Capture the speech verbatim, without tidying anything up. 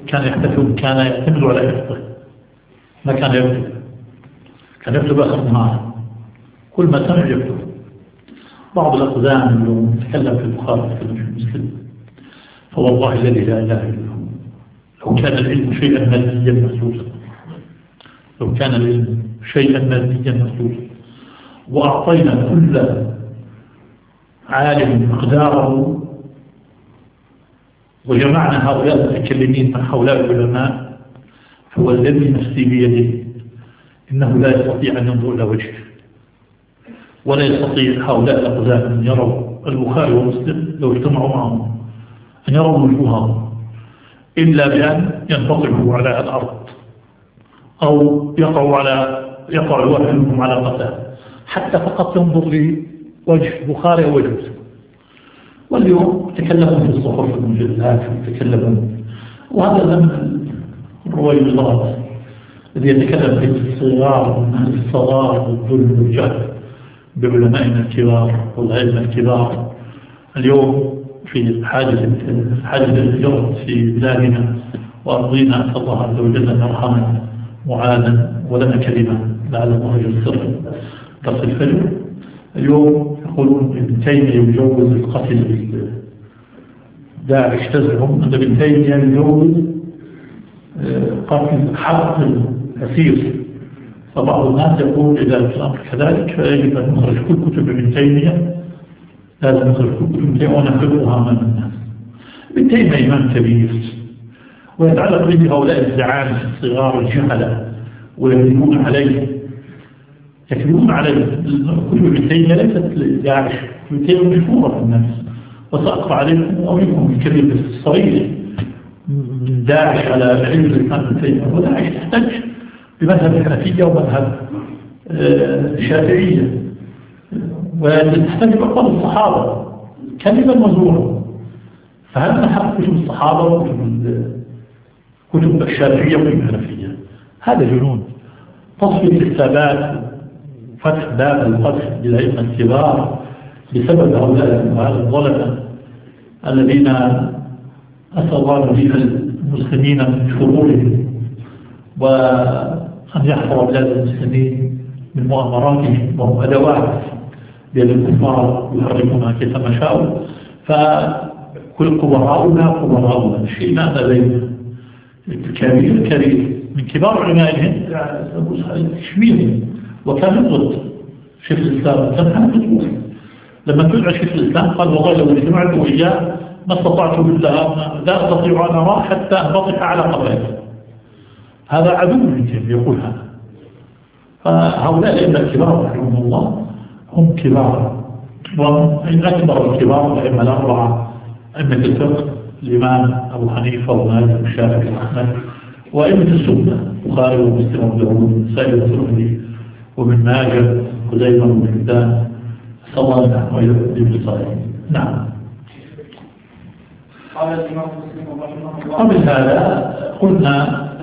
كان يحتفل كان يعتمد على حفظه، ما كان يكتب، كان يكتب آخر النهار كل ما سمع يكتب. بعض الأقدام اليوم تكلم في البخاري تكلم في مسلم، فوالله الذي لا إله إلا هو لو كان العلم شيئا ماديا محسوسا، لو كان العلم شيئا ماديا محسوسا وأعطينا كل عالم مقداره وجمعنا هؤلاء المتكلمين من هؤلاء العلماء، هو الذي نفسي بيده إنه لا يستطيع أن ينظر إلى وجهه، ولا يستطيع هؤلاء الأقدام أن يروا البخاري ومسلم لو اجتمعوا معهم أن يروا وجوههم إلا بأن ينتقلوا على الأرض أو يقعوا على يقع الواحد منهم على قتال حتى فقط ينظر لوجه البخاري أو وجه مسلم. واليوم تكلمون في الصحف المجلات وتكلمون، وهذا زمن الرويبضات الذي يتكلم في الصغار من الصغار والظلم والجهل بعلمائنا الكبار والعلم الكبار. اليوم في حاجة حاجة الجرد في بلادنا وأرضينا، أسأل الله عز وجل أن يرحمنا معاذا ولنا كلمة لعل الله ييسر درس الفجر. اليوم يقولون ابن تيمية يجوز القتل، داعش تزعم أن ابن تيمية يجوز قتل حرق الأسير، فبعض الناس يقول إذا الأمر كذلك فيجب أن نخرج كل كتب ابن تيمية، لازم نخرج كل كتب ابن تيمية ونحفظها أمام الناس. ابن تيمية إمام كبير ويتعلق به هؤلاء الزعامة الصغار الجهلة ويكذبون عليه يكذبون عليه. كتب ابن تيمية ليست لداعش، ابن تيمية مشهورة في الناس، وسأقرأ عليكم أريكم الكريم الصغير من داعش على علم الإسلام ابن تيمية. وداعش تحتاج بمذهب الحنفية ومذهب الشافعية، وتحتاج بأقوال الصحابة كلمة مزورة. فهل نحق كتب الصحابة وكتب كتب الشافعية والحنفية؟ هذا جنون. تصفية الثبات وفتح باب الفتح للأئمة الكبار بسبب هؤلاء الظلمة الذين أسأل الله بها المسلمين من شرورهم، وأن يحفظ بلاد المسلمين من مؤامراتهم، وهم أدوات بيد الكفار يحركونها كيفما شاءوا. فكل كبراؤنا كبراؤنا الشيء ماذا بين الكبير الكبير من كبار علماء الهند شميل، وكان ضد شيخ الإسلام كان ضد. لما تدعى شيخ الإسلام قال والله لو اجتمعت وإياه ما استطعت بالله لا أستطيع أن أرى حتى أنبطح على قبائل. هذا عدو من يقول هذا. فهؤلاء الأئمة الكبار رحمهم الله هم كبار، ومن أكبر الكبار الأئمة الأربعة أئمة الفقه الإمام أبو حنيفة ومالك والشافعي وأحمد، وأئمة السنة البخاري ومسلم وداوود سائر الترمذي وابن ماجه وزيد بن حبان. صلى الله عليه وسلم. نعم. قال الإمام مسلم رحمه الله. قبل هذا قلنا